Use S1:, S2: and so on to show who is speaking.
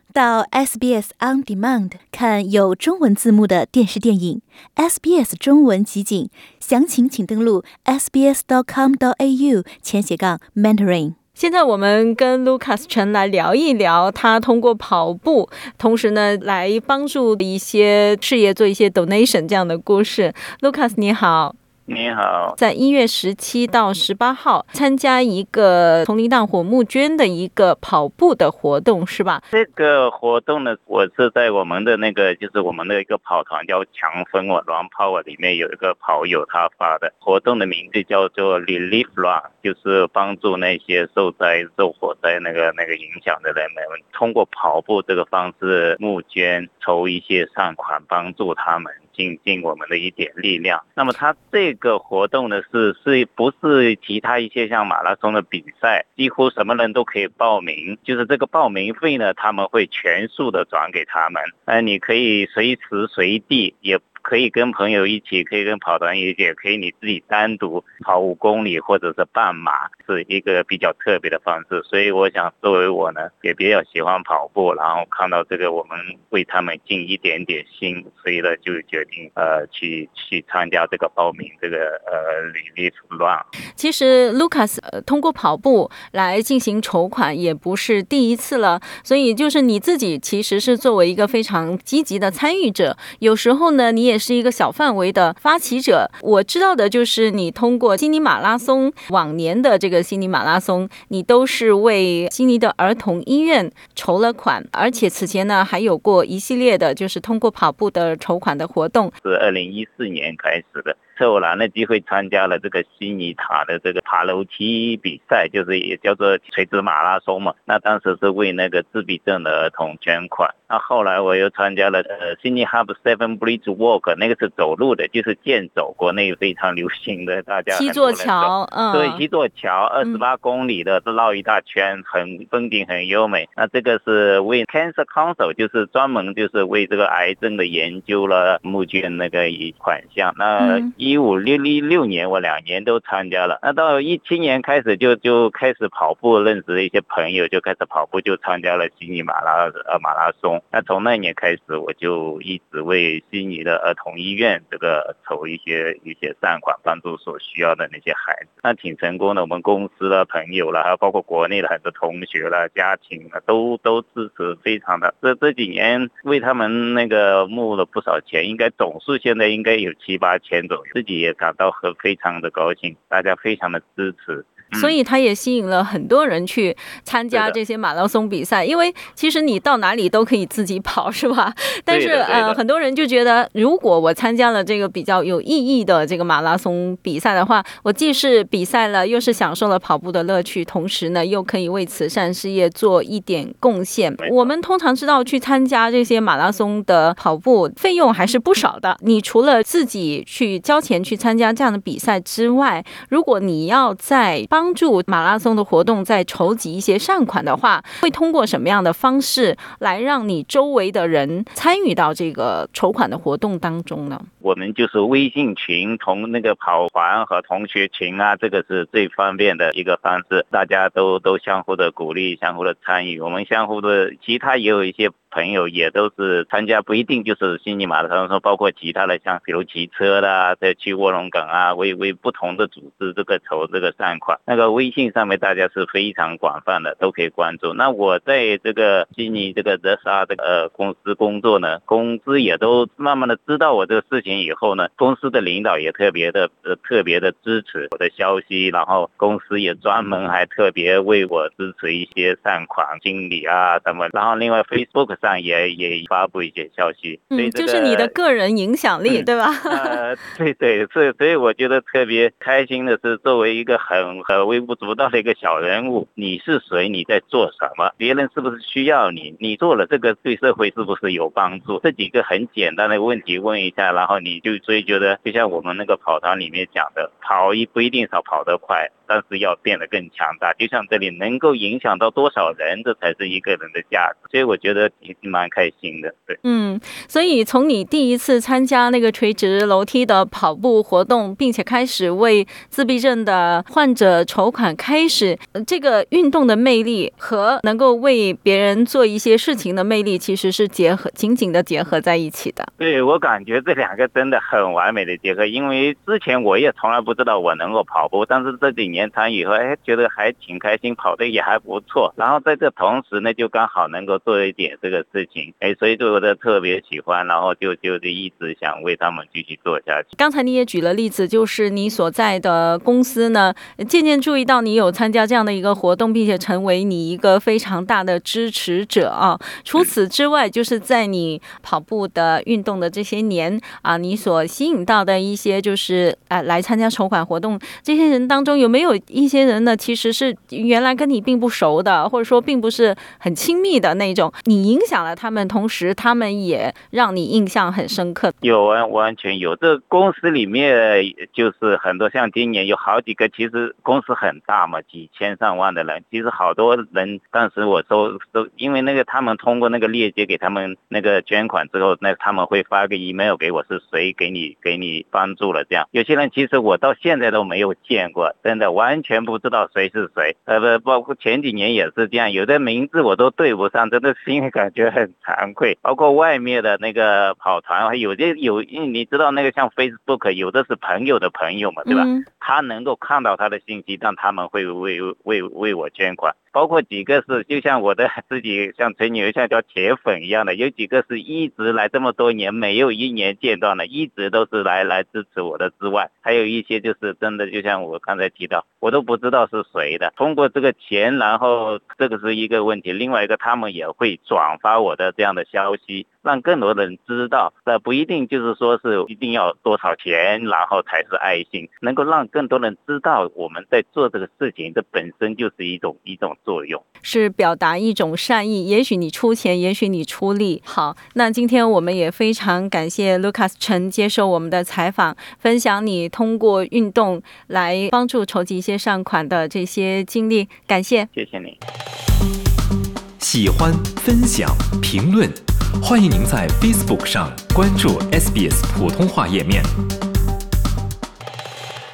S1: 到 SBS On Demand 看有中文字幕的电视电影 SBS 中文集锦，详情请登录 sbs.com.au/Mandarin。现在我们跟 Lucas 陈来聊一聊他通过跑步，同时呢来帮助一些事业做一些 donation 这样的故事。Lucas 你好。
S2: 你好，
S1: 在1月17到18号参加一个丛林大火募捐的一个跑步的活动是吧？
S2: 这个活动呢，我是在我们的就是我们的一个跑团叫强风Run Power 里面有一个跑友他发的活动的名字叫做 Relief Run， 就是帮助那些受火灾那个影响的人们，通过跑步这个方式募捐，筹一些善款，帮助他们尽我们的一点力量。那么他这个活动呢是不是其他一些像马拉松的比赛，几乎什么人都可以报名，就是这个报名费呢他们会全数的转给他们，你可以随时随地，也可以跟朋友一起，可以跟跑团一起，也可以你自己单独跑5公里或者是半马，是一个比较特别的方式。所以我想作为我呢也比较喜欢跑步，然后看到这个我们为他们尽一点点心，所以呢就决定去参加这个报名这个Relief Run。
S1: 其实 Lucas 通过跑步来进行筹款也不是第一次了，所以就是你自己其实是作为一个非常积极的参与者，有时候呢你也是一个小范围的发起者。我知道的就是你通过悉尼马拉松，往年的这个悉尼马拉松你都是为悉尼的儿童医院筹了款，而且此前呢还有过一系列的就是通过跑步的筹款的活动。
S2: 是2014年开始的，偶然的机会参加了这个悉尼塔的这个爬楼梯比赛，就是也叫做垂直马拉松嘛。那当时是为那个自闭症的儿童捐款。那后来我又参加了悉尼 Harbour 7 Bridge Walk， 那个是走路的，就是健走，国内非常流行的，大家
S1: 七座桥，
S2: 对，7座桥28公里的绕一大圈，风景很优美。那这个是为 Cancer Council， 就是专门就是为这个癌症的研究了募捐那个一款项。那15、16年我2年都参加了。那到17年开始就开始跑步，认识了一些朋友，就开始跑步，就参加了悉尼马拉松。那从那年开始，我就一直为悉尼的儿童医院这个筹一些善款，帮助所需要的那些孩子，那挺成功的。我们公司的朋友了，还有包括国内的很多同学了、家庭了，都支持非常的。这几年为他们那个募了不少钱，应该总数现在应该有7、8千左右，自己也感到非常的高兴，大家非常的支持。
S1: 所以它也吸引了很多人去参加这些马拉松比赛，因为其实你到哪里都可以自己跑是吧？但是很多人就觉得，如果我参加了这个比较有意义的这个马拉松比赛的话，我既是比赛了，又是享受了跑步的乐趣，同时呢又可以为慈善事业做一点贡献。我们通常知道去参加这些马拉松的跑步费用还是不少的，你除了自己去交钱去参加这样的比赛之外，如果你要在帮助马拉松的活动再筹集一些善款的话，会通过什么样的方式来让你周围的人参与到这个筹款的活动当中呢？
S2: 我们就是微信群，同那个跑团和同学群啊，这个是最方便的一个方式，大家都相互的鼓励，相互的参与，我们相互的，其他也有一些朋友也都是参加，不一定就是悉尼马拉松，包括其他的，像比如骑车的，再去卧龙岗啊，为不同的组织筹这个善款。那个微信上面大家是非常广泛的，都可以关注。那我在这个悉尼这个 ZSR 这个公司工作呢，公司也都慢慢的知道我这个事情以后呢，公司的领导也特别的支持我的消息，然后公司也专门还特别为我支持一些善款经理啊什么，然后另外 Facebook 上也发布一些消息。
S1: 就是你的个人影响力，对吧？
S2: 对，所以我觉得特别开心的是，作为一个很微不足道的一个小人物，你是谁，你在做什么，别人是不是需要你做了这个对社会是不是有帮助，这几个很简单的问题问一下，然后你所以觉得就像我们那个跑团里面讲的，跑不一定少跑得快，但是要变得更强大，就像这里能够影响到多少人，这才是一个人的价值。所以我觉得蛮开心的。对，
S1: 所以从你第一次参加那个垂直楼梯的跑步活动，并且开始为自闭症的患者筹款开始，这个运动的魅力和能够为别人做一些事情的魅力其实是紧紧的结合在一起的。
S2: 对，我感觉这两个真的很完美的结合，因为之前我也从来不知道我能够跑步，但是这几年参与以后，觉得还挺开心，跑得也还不错，然后在这同时呢就刚好能够做一点这个事情，所以对我的特别喜欢，然后就一直想为他们继续做下去。
S1: 刚才你也举了例子，就是你所在的公司呢渐渐注意到你有参加这样的一个活动，并且成为你一个非常大的支持者啊。除此之外，就是在你跑步的运动的这些年啊，你所吸引到的一些就是来参加筹款活动这些人当中，有没有一些人呢其实是原来跟你并不熟的，或者说并不是很亲密的那种，你影响了他们，同时他们也让你印象很深刻？
S2: 有啊，完全有。这公司里面就是很多，像今年有好几个，其实公司很大嘛，几千上万的人，其实好多人当时我都因为那个他们通过那个链接给他们那个捐款之后，那他们会发个 email 给我，是谁给你帮助了这样。有些人其实我到现在都没有见过，真的完全不知道谁是谁。包括前几年也是这样，有的名字我都对不上，真的心里感觉很惭愧。包括外面的那个跑团，有你知道那个像 Facebook 有的是朋友的朋友嘛，对吧？他能够看到他的信息，但他们会为我捐款。包括几个是就像我的自己像吹牛像叫铁粉一样的，有几个是一直来这么多年没有一年间断的，一直都是来支持我的之外，还有一些就是真的就像我刚才提到，我都不知道是谁的，通过这个钱，然后这个是一个问题，另外一个他们也会转发我的这样的消息，让更多的人知道，不一定就是说是一定要多少钱然后才是爱心，能够让更多人知道我们在做这个事情，这本身就是一种作用，
S1: 是表达一种善意，也许你出钱，也许你出力。好，那今天我们也非常感谢 Lucas 陈接受我们的采访，分享你通过运动来帮助筹集一些善款的这些经历，感谢。
S2: 谢谢你。
S3: 喜欢、分享、评论，欢迎您在 Facebook 上关注 SBS 普通话页面。